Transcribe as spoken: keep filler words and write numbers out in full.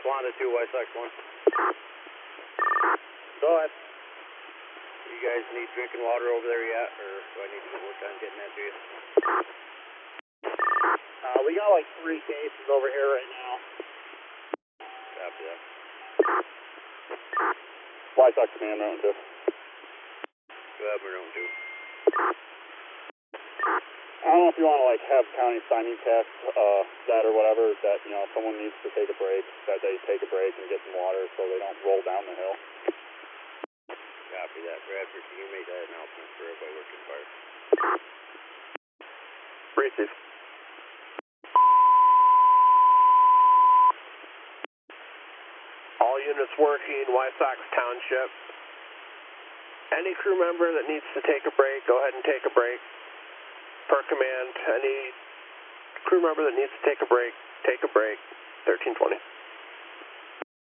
Wanda two, White Sox one. Go ahead. You guys need drinking water over there yet, or do I need to work on getting that to you? Uh, we got like three cases over here right now. Copy that. White Sox command, round two. Go ahead, round two. I don't know if you want to like have county simulcast uh, that or whatever, that, you know, if someone needs to take a break, that they take a break and get some water so they don't roll down the hill. Copy that. Bradford, can you make that announcement for everybody working fire? Receive. All units working, White Sox Township. Any crew member that needs to take a break, go ahead and take a break. Per command, any crew member that needs to take a break, take a break. thirteen twenty.